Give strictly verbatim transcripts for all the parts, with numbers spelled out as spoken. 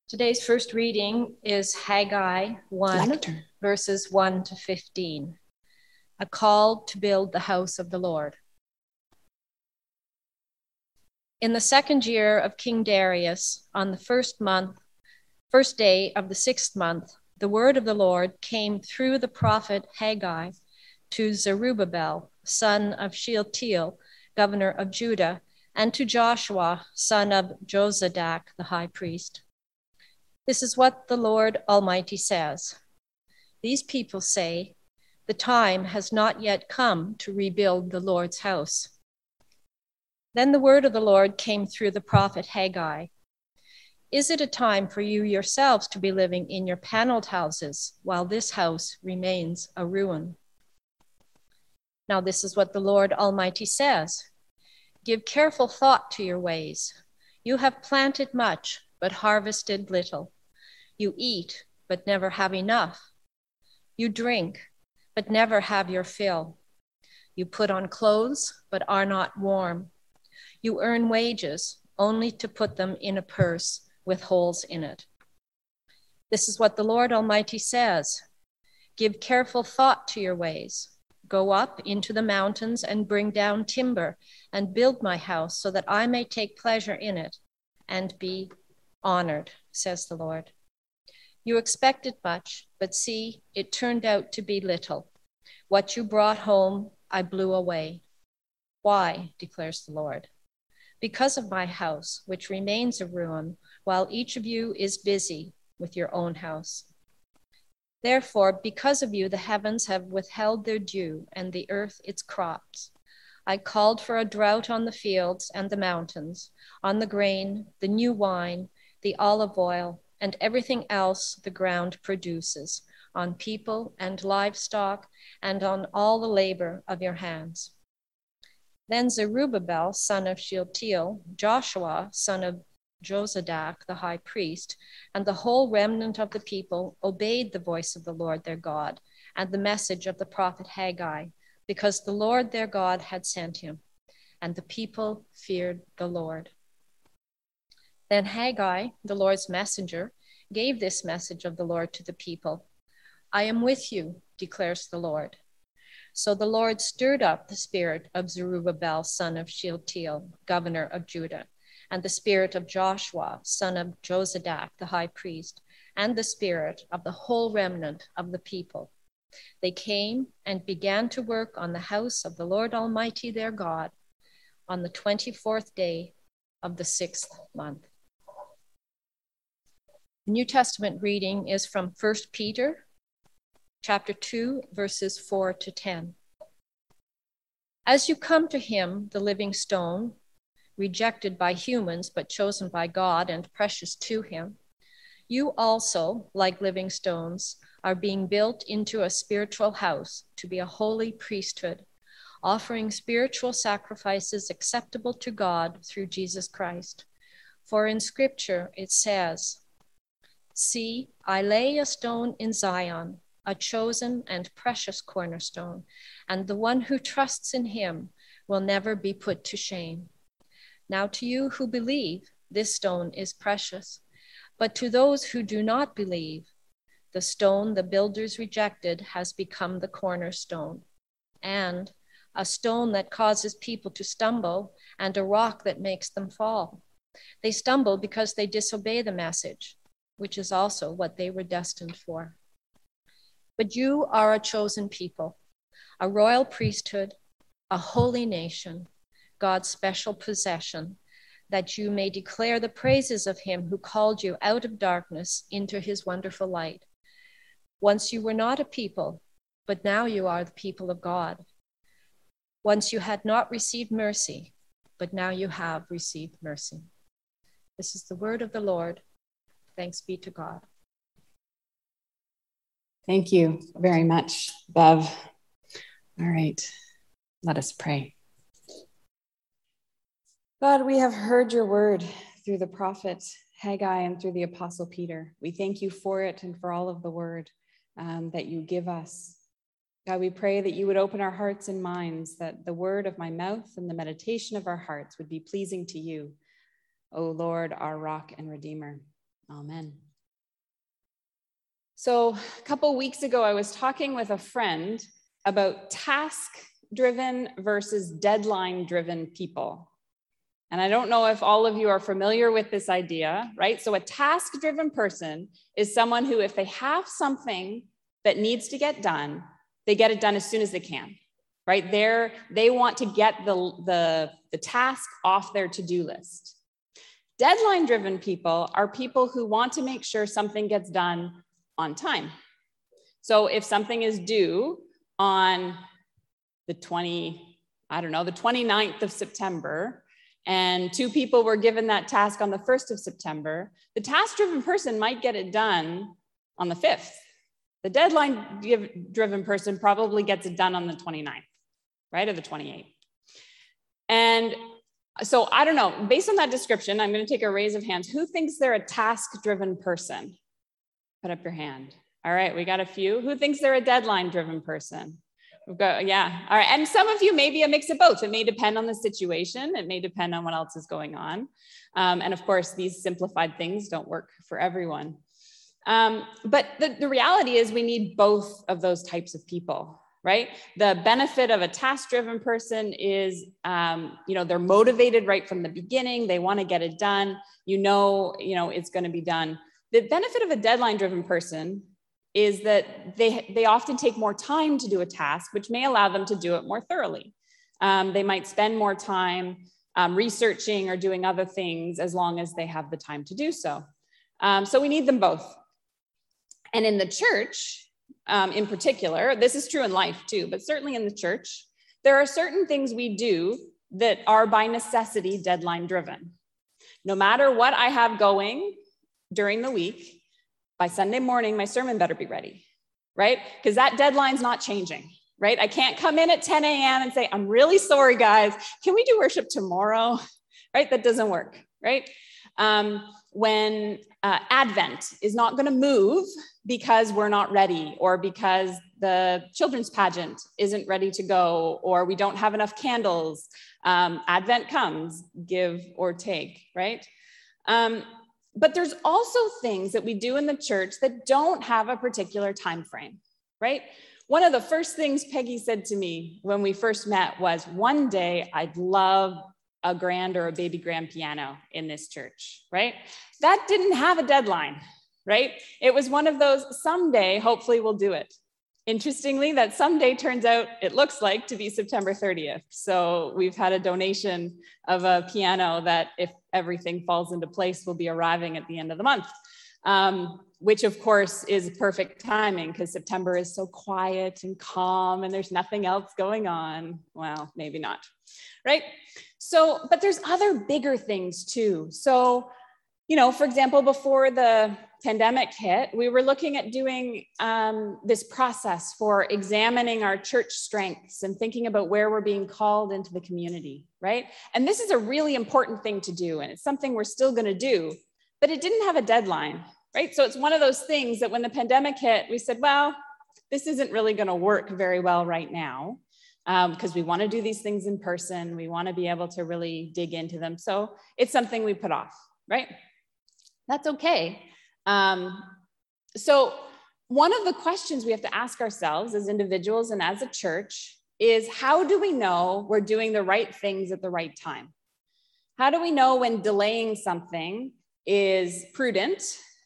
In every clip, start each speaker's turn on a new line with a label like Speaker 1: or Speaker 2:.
Speaker 1: Today's first reading is Haggai one, verses one to fifteen, a call to build the house of the Lord. In the second year of King Darius, on the first month, first day of the sixth month, the word of the Lord came through the prophet Haggai to Zerubbabel, son of Shealtiel, governor of Judah, and to Joshua, son of Jozadak, the high priest. This is what the Lord Almighty says. These people say, the time has not yet come to rebuild the Lord's house. Then the word of the Lord came through the prophet Haggai. Is it a time for you yourselves to be living in your paneled houses while this house remains a ruin? Now this is what the Lord Almighty says. Give careful thought to your ways. You have planted much, but harvested little. You eat, but never have enough. You drink, but never have your fill. You put on clothes, but are not warm. You earn wages, only to put them in a purse with holes in it. This is what the Lord Almighty says. Give careful thought to your ways. Go up into the mountains and bring down timber and build my house so that I may take pleasure in it and be honored, says the Lord. You expected much, but see, it turned out to be little. What you brought home, I blew away. Why, declares the Lord? Because of my house, which remains a ruin, while each of you is busy with your own house. Therefore, because of you, the heavens have withheld their dew, and the earth its crops. I called for a drought on the fields and the mountains, on the grain, the new wine, the olive oil, and everything else the ground produces, on people and livestock, and on all the labor of your hands. Then Zerubbabel, son of Shealtiel, Joshua, son of Jozadak, the high priest, and the whole remnant of the people obeyed the voice of the Lord their God and the message of the prophet Haggai, because the Lord their God had sent him, and the people feared the Lord. Then Haggai, the Lord's messenger, gave this message of the Lord to the people. I am with you, declares the Lord. So the Lord stirred up the spirit of Zerubbabel, son of Shealtiel, governor of Judah, and the spirit of Joshua, son of Jozadak, the high priest, and the spirit of the whole remnant of the people. They came and began to work on the house of the Lord Almighty their God on the twenty-fourth day of the sixth month. The New Testament reading is from First Peter chapter two, verses four to ten. As you come to him, the living stone, rejected by humans, but chosen by God and precious to him, you also, like living stones, are being built into a spiritual house to be a holy priesthood, offering spiritual sacrifices acceptable to God through Jesus Christ. For in Scripture it says, see, I lay a stone in Zion, a chosen and precious cornerstone, and the one who trusts in him will never be put to shame. Now to you who believe, this stone is precious, but to those who do not believe, the stone the builders rejected has become the cornerstone, and a stone that causes people to stumble, and a rock that makes them fall. They stumble because they disobey the message, which is also what they were destined for. But you are a chosen people, a royal priesthood, a holy nation, God's special possession, that you may declare the praises of him who called you out of darkness into his wonderful light. Once you were not a people, but now you are the people of God. Once you had not received mercy, but now you have received mercy. This is the word of the Lord. Thanks be to God.
Speaker 2: Thank you very much, Bev. All right, let us pray. God, we have heard your word through the prophet Haggai and through the apostle Peter. We thank you for it and for all of the word um, that you give us. God, we pray that you would open our hearts and minds, that the word of my mouth and the meditation of our hearts would be pleasing to you, O Lord, our rock and redeemer. Amen. So a couple weeks ago, I was talking with a friend about task-driven versus deadline-driven people. And I don't know if all of you are familiar with this idea, right? So a task-driven person is someone who, if they have something that needs to get done, they get it done as soon as they can, right? They're, they want to get the, the, the task off their to-do list. Deadline-driven people are people who want to make sure something gets done on time. So if something is due on the twenty, I don't know, the twenty-ninth of September, and two people were given that task on the first of September, the task-driven person might get it done on the fifth. The deadline-driven person probably gets it done on the twenty-ninth, right, or the twenty-eighth. And so I don't know, based on that description, I'm going to take a raise of hands. Who thinks they're a task-driven person? Put up your hand. All right, we got a few. Who thinks they're a deadline-driven person? We've got, yeah, all right. And some of you may be a mix of both. It may depend on the situation. It may depend on what else is going on. Um, and of course, these simplified things don't work for everyone. Um, but the, the reality is we need both of those types of people, right? The benefit of a task-driven person is, um, you know, they're motivated right from the beginning. They want to get it done. You know, you know, it's going to be done. The benefit of a deadline-driven person is that they, they often take more time to do a task, which may allow them to do it more thoroughly. Um, they might spend more time um, researching or doing other things as long as they have the time to do so. Um, so we need them both. And in the church, um, in particular, this is true in life too, but certainly in the church, there are certain things we do that are by necessity deadline-driven. No matter what I have going during the week, by Sunday morning, my sermon better be ready, right? Because that deadline's not changing, right? I can't come in at ten a m and say, I'm really sorry, guys. Can we do worship tomorrow? Right? That doesn't work, right? Um, when uh, Advent is not going to move because we're not ready, or because the children's pageant isn't ready to go, or we don't have enough candles. Um, Advent comes, give or take, right? Um, But there's also things that we do in the church that don't have a particular time frame, right? One of the first things Peggy said to me when we first met was, one day I'd love a grand or a baby grand piano in this church, right? That didn't have a deadline, right? It was one of those, someday, hopefully we'll do it. Interestingly, that someday turns out, it looks like, to be September thirtieth. So we've had a donation of a piano that, if everything falls into place, will be arriving at the end of the month, um, which of course is perfect timing because September is so quiet and calm and there's nothing else going on. Well, maybe not, right? So, but there's other bigger things too. So, you know, for example, before the pandemic hit, we were looking at doing um, this process for examining our church strengths and thinking about where we're being called into the community, right? And this is a really important thing to do, and it's something we're still going to do, but it didn't have a deadline, right? So it's one of those things that when the pandemic hit, we said, well, this isn't really going to work very well right now, because um, we want to do these things in person. We want to be able to really dig into them. So it's something we put off, right? That's okay. Um, so one of the questions we have to ask ourselves as individuals and as a church is, how do we know we're doing the right things at the right time? How do we know when delaying something is prudent,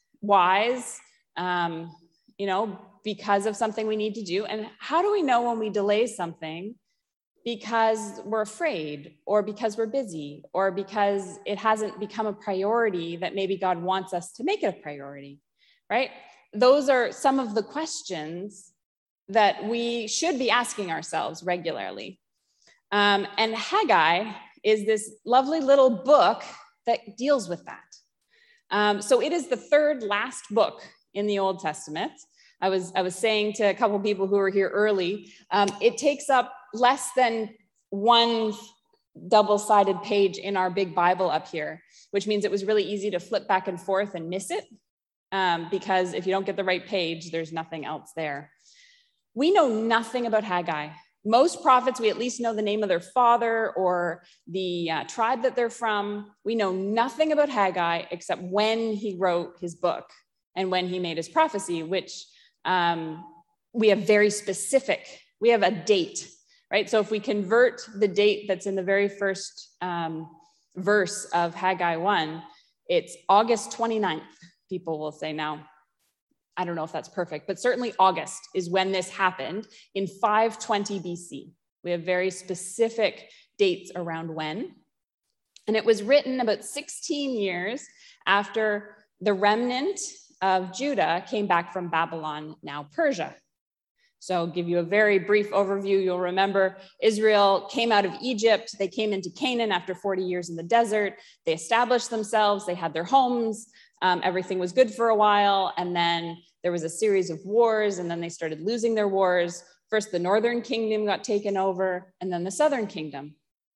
Speaker 2: wise, um, you know, because of something we need to do? And how do we know when we delay something because we're afraid, or because we're busy, or because it hasn't become a priority that maybe God wants us to make it a priority, right? Those are some of the questions that we should be asking ourselves regularly. Um, and Haggai is this lovely little book that deals with that. Um, so it is the third last book in the Old Testament. I was, I was saying to a couple people who were here early, um, it takes up less than one double-sided page in our big Bible up here, which means it was really easy to flip back and forth and miss it, um, because if you don't get the right page, there's nothing else there. We know nothing about Haggai. Most prophets, we at least know the name of their father or the uh, tribe that they're from. We know nothing about Haggai except when he wrote his book and when he made his prophecy, which um, we have very specific, we have a date, right? So if we convert the date that's in the very first um, verse of Haggai one, it's August twenty-ninth, people will say now. I don't know if that's perfect, but certainly August is when this happened in five twenty B C. We have very specific dates around when. And it was written about sixteen years after the remnant of Judah came back from Babylon, now Persia. So I'll give you a very brief overview. You'll remember Israel came out of Egypt. They came into Canaan after forty years in the desert. They established themselves. They had their homes. Um, everything was good for a while. And then there was a series of wars, and then they started losing their wars. First, the northern kingdom got taken over, and then the southern kingdom.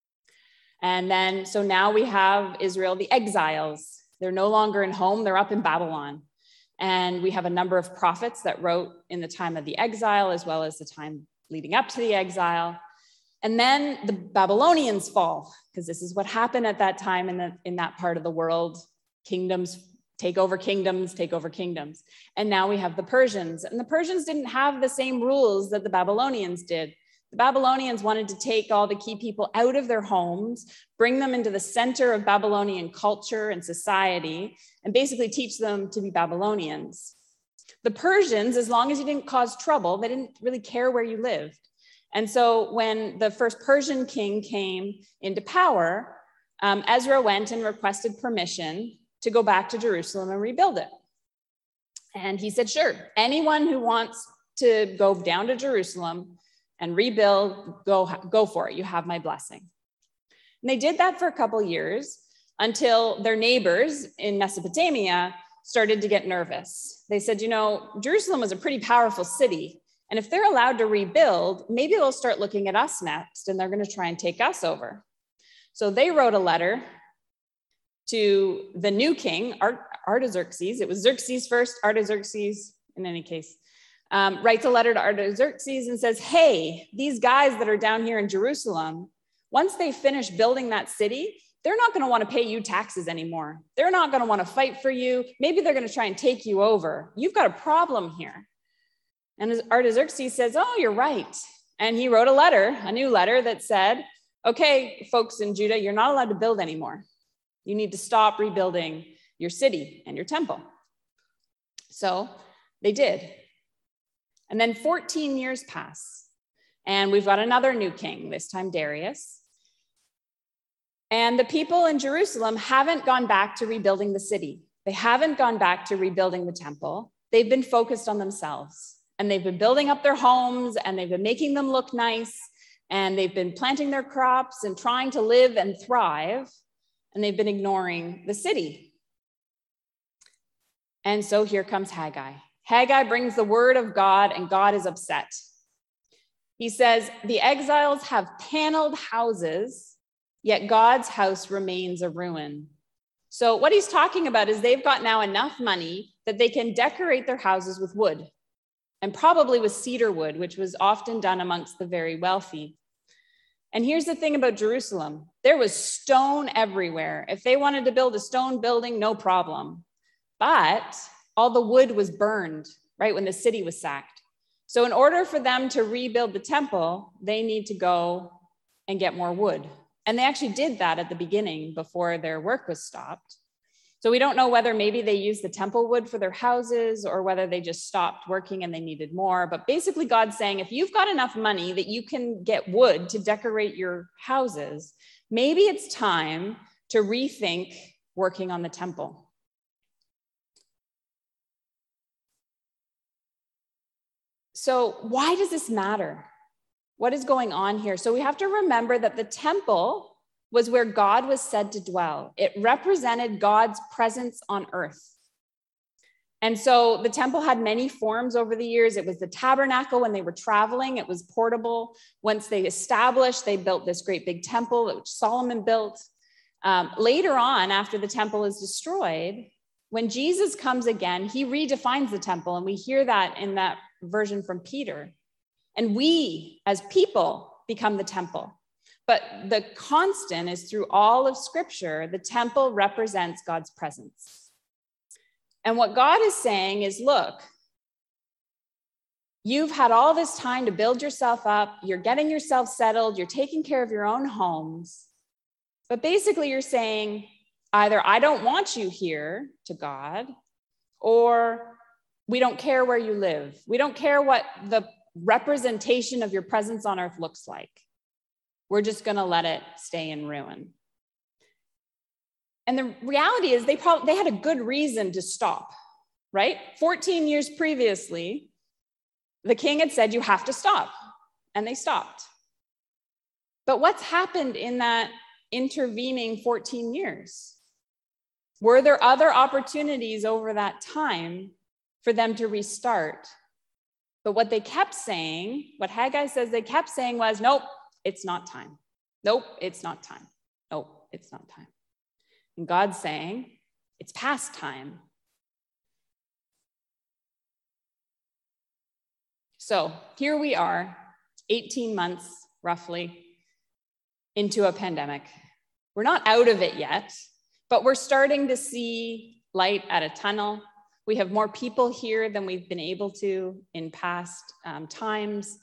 Speaker 2: And then, so now we have Israel, the exiles. They're no longer in home. They're up in Babylon. And we have a number of prophets that wrote in the time of the exile, as well as the time leading up to the exile. And then the Babylonians fall, because this is what happened at that time in, the, in that part of the world. Kingdoms take over kingdoms, take over kingdoms. And now we have the Persians. And the Persians didn't have the same rules that the Babylonians did. The Babylonians wanted to take all the key people out of their homes, bring them into the center of Babylonian culture and society, and basically teach them to be Babylonians. The Persians, as long as you didn't cause trouble, they didn't really care where you lived. And so when the first Persian king came into power, um, Ezra went and requested permission to go back to Jerusalem and rebuild it. And he said, sure, anyone who wants to go down to Jerusalem and rebuild, go, go for it. You have my blessing. And they did that for a couple years until their neighbors in Mesopotamia started to get nervous. They said, you know, Jerusalem was a pretty powerful city. And if they're allowed to rebuild, maybe they'll start looking at us next and they're going to try and take us over. So they wrote a letter to the new king, Artaxerxes. It was Xerxes first, Artaxerxes, in any case, um, writes a letter to Artaxerxes and says, hey, these guys that are down here in Jerusalem, once they finish building that city, they're not going to want to pay you taxes anymore. They're not going to want to fight for you. Maybe they're going to try and take you over. You've got a problem here. And Artaxerxes says, oh, you're right. And he wrote a letter, a new letter that said, okay, folks in Judah, you're not allowed to build anymore. You need to stop rebuilding your city and your temple. So they did. And then fourteen years pass, and we've got another new king, this time Darius. And the people in Jerusalem haven't gone back to rebuilding the city. They haven't gone back to rebuilding the temple. They've been focused on themselves, and they've been building up their homes, and they've been making them look nice, and they've been planting their crops and trying to live and thrive. And they've been ignoring the city. And so here comes Haggai. Haggai brings the word of God, and God is upset. He says, the exiles have paneled houses, yet God's house remains a ruin. So what he's talking about is they've got now enough money that they can decorate their houses with wood, and probably with cedar wood, which was often done amongst the very wealthy. And here's the thing about Jerusalem. There was stone everywhere. If they wanted to build a stone building, no problem. But all the wood was burned, right, when the city was sacked. So in order for them to rebuild the temple, they need to go and get more wood. And they actually did that at the beginning before their work was stopped. So we don't know whether maybe they used the temple wood for their houses or whether they just stopped working and they needed more. But basically God's saying, if you've got enough money that you can get wood to decorate your houses, maybe it's time to rethink working on the temple. So why does this matter? What is going on here? So we have to remember that the temple was where God was said to dwell. It represented God's presence on earth. And so the temple had many forms over the years. It was the tabernacle when they were traveling. It was portable. Once they established, they built this great big temple, which Solomon built. Um, later on, after the temple is destroyed, when Jesus comes again, he redefines the temple. And we hear that in that version from Peter. And we, as people, become the temple. But the constant is through all of Scripture, the temple represents God's presence. And what God is saying is, look, you've had all this time to build yourself up. You're getting yourself settled. You're taking care of your own homes. But basically, you're saying, either I don't want you here to God, or we don't care where you live. We don't care what the representation of your presence on earth looks like. We're just going to let it stay in ruin. And the reality is they probably they had a good reason to stop, right? fourteen years previously, the king had said, you have to stop. And they stopped. But what's happened in that intervening fourteen years? Were there other opportunities over that time for them to restart? But what they kept saying, what Haggai says they kept saying was, nope, it's not time. Nope, it's not time. Nope, it's not time. And God's saying, it's past time. So here we are, eighteen months roughly into a pandemic. We're not out of it yet, but we're starting to see light at a tunnel. We have more people here than we've been able to in past um, times.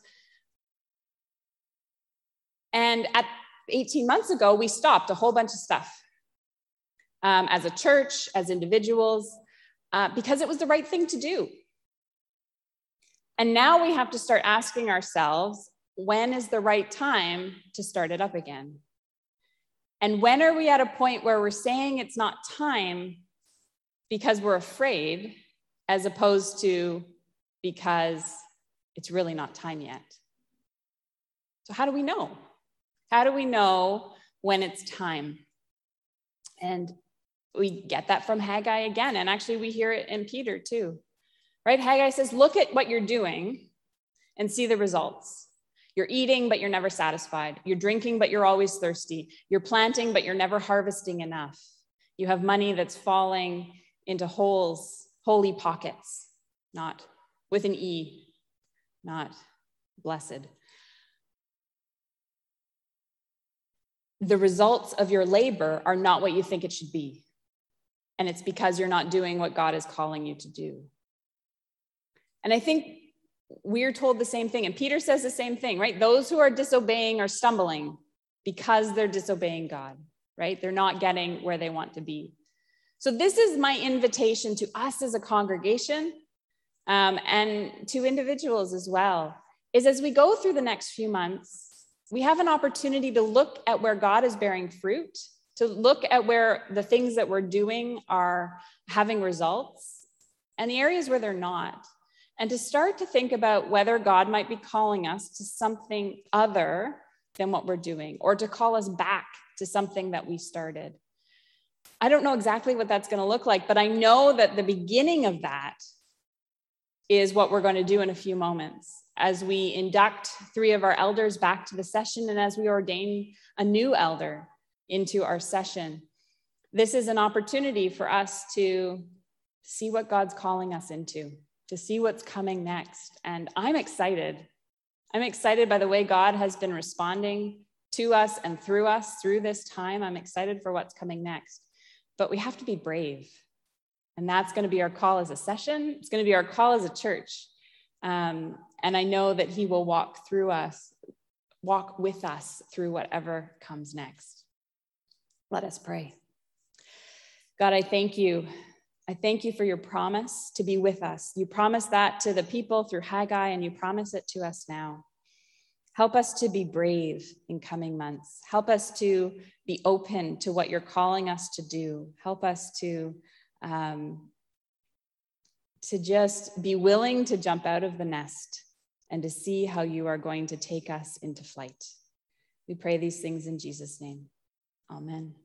Speaker 2: And at eighteen months ago, we stopped a whole bunch of stuff um, as a church, as individuals, uh, because it was the right thing to do. And now we have to start asking ourselves, when is the right time to start it up again? And when are we at a point where we're saying it's not time because we're afraid, as opposed to because it's really not time yet? So how do we know? How do we know when it's time? And we get that from Haggai again. And actually we hear it in Peter too, right? Haggai says, look at what you're doing and see the results. You're eating, but you're never satisfied. You're drinking, but you're always thirsty. You're planting, but you're never harvesting enough. You have money that's falling into holes, holy pockets, not with an E, not blessed. The results of your labor are not what you think it should be. And it's because you're not doing what God is calling you to do. And I think we're told the same thing. And Peter says the same thing, right? Those who are disobeying are stumbling because they're disobeying God, right? They're not getting where they want to be. So this is my invitation to us as a congregation um, and to individuals as well, is as we go through the next few months, we have an opportunity to look at where God is bearing fruit, to look at where the things that we're doing are having results and the areas where they're not. And to start to think about whether God might be calling us to something other than what we're doing, or to call us back to something that we started. I don't know exactly what that's going to look like, but I know that the beginning of that is what we're going to do in a few moments as we induct three of our elders back to the session and as we ordain a new elder into our session. This is an opportunity for us to see what God's calling us into, to see what's coming next. And I'm excited. I'm excited by the way God has been responding to us and through us through this time. I'm excited for what's coming next. But we have to be brave. And that's going to be our call as a session. It's going to be our call as a church. Um, and I know that he will walk through us, walk with us through whatever comes next. Let us pray. God, I thank you. I thank you for your promise to be with us. You promised that to the people through Haggai, and you promise it to us now. Help us to be brave in coming months. Help us to be open to what you're calling us to do. Help us to, um, to just be willing to jump out of the nest and to see how you are going to take us into flight. We pray these things in Jesus' name. Amen.